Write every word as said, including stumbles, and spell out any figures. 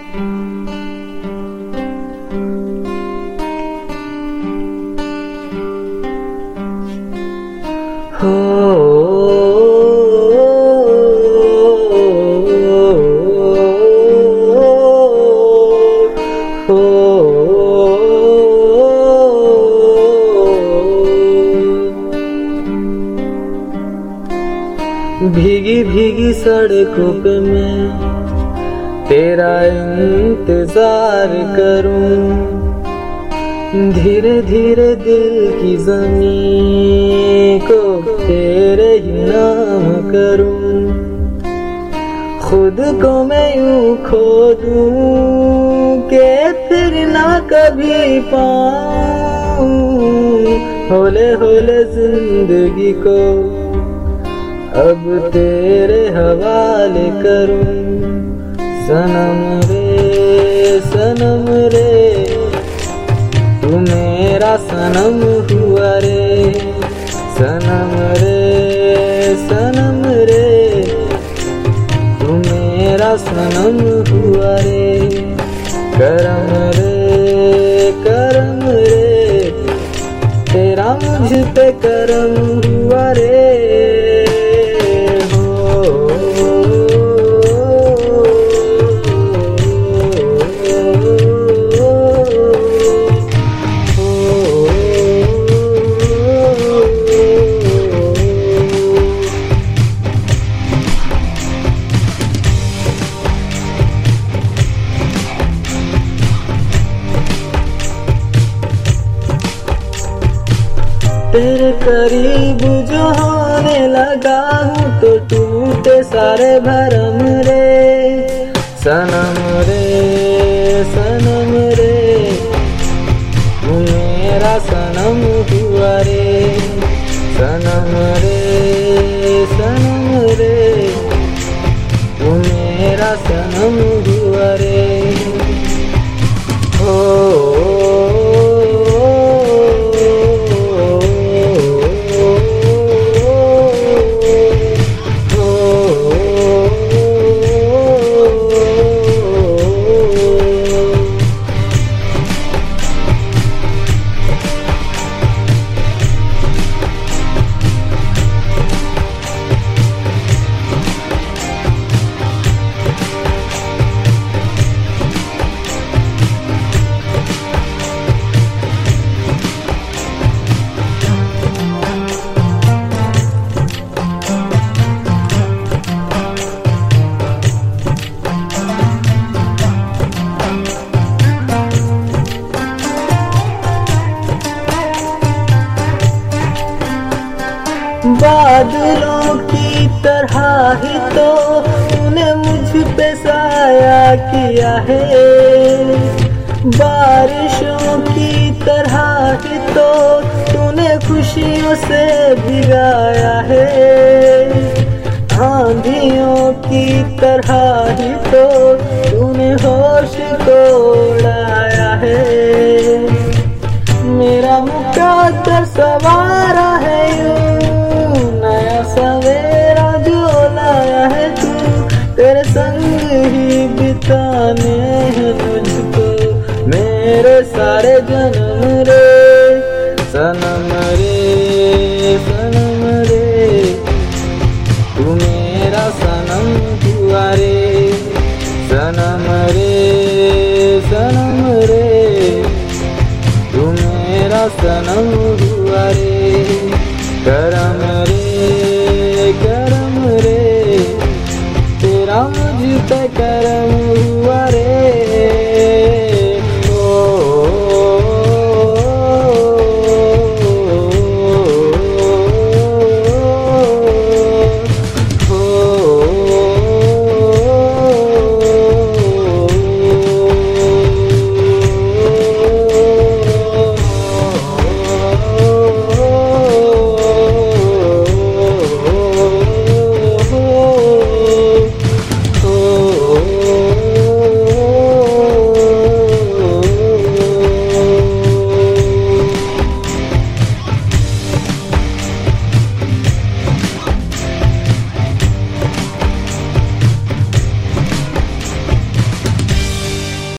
हो भीगी भीगी सड़कों पे मैं तेरा इंतजार करूं, धीरे धीरे दिल की ज़मीं को तेरे ही नाम करूं, खुद को मैं यूं खो दूं कि फिर ना कभी पाऊं, होले होले जिंदगी को अब तेरे हवाले करूं। सनम रे सनम रे तू मेरा सनम हुआ रे, सनम रे सनम रे तू मेरा सनम हुआ रे, करम रे करम रे तेरा मुझ पे करम हुआ रे। तेरे करीब जो होने लगा हूँ तो टूटे सारे भरम रे, सनम रे सनम रे तू मेरा सनम हुआ रे, सनम रे सनम रे तू मेरा सनम हुआ रे। ओ बादलों की तरह ही तो तूने मुझ पे साया किया है, बारिशों की तरह ही तो तूने खुशियों से भिगाया है, आंधियों की तरह ही तो तूने होश को उड़ाया है, मेरा मुकद्दर सवारा है यूं नया सवेरा जो लाया है तू, तेरे संग ही बिताने हैं तुझको मेरे सारे जन्म रे, सनम रे सनम रे तू मेरा सनम हुआ रे, सनम रे सनम रे तू मेरा सनम हुआ रे, करम रे करम रे तेरा मुझ पे करम